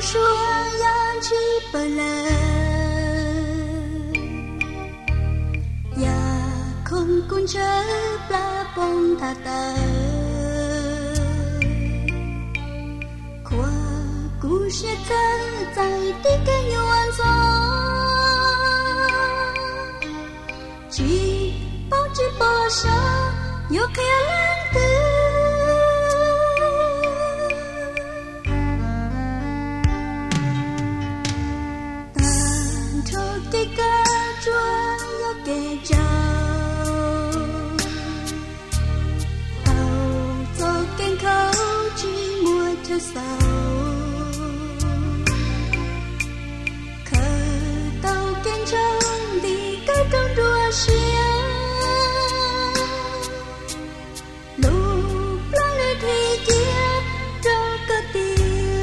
说要去不了，呀，空空车拉蹦他的，跨故事在地更有安装，去保持保守，有可能的。cái ca chúa nhớ kể chào tàu cho kênh khâu chỉ mua theo sau khờ tàu kênh trong đi cái trong đua xia lúc lo lời thì chia cho cơ tiền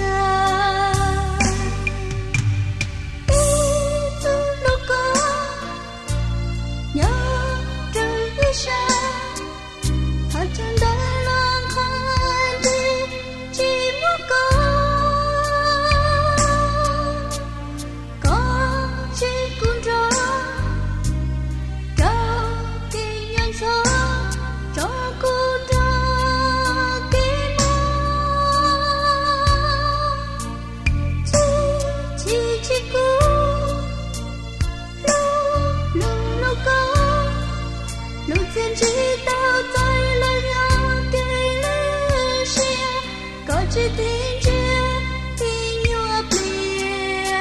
chỉ tin chia tin yêu ấp lia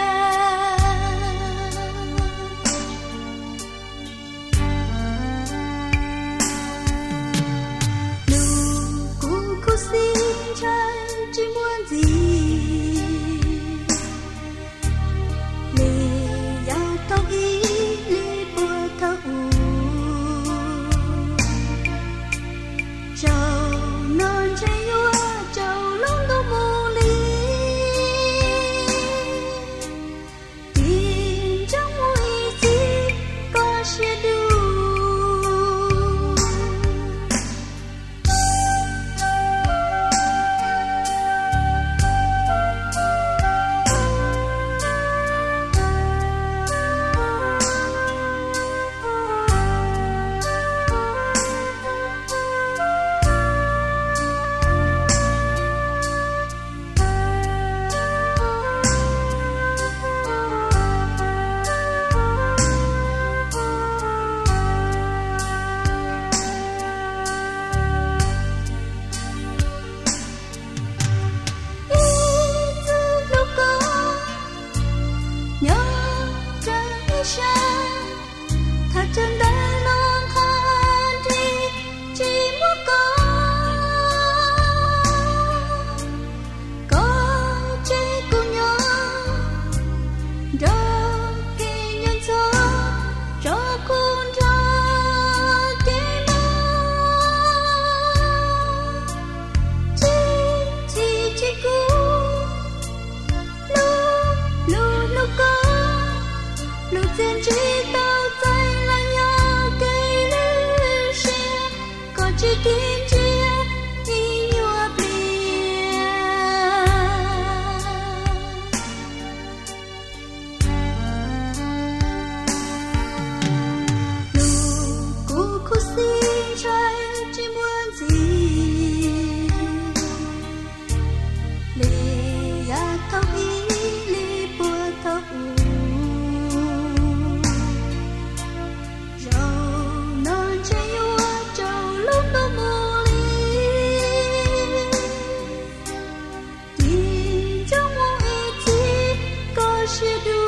lưu cu xin trai chỉ muốn gì lì ya tao ý lì bùa thâu trâu non trái yêu trên đây non than đi chỉ muốn có chơi cùng nhau đó khi nhân số cho con ra cái máu chỉ cứ lúc có lúc trên chỉ tao chỉ tin chia đi nhua bia lu cu xin trai chỉ muốn gì lì ya thâu ý lì bùa thâu you do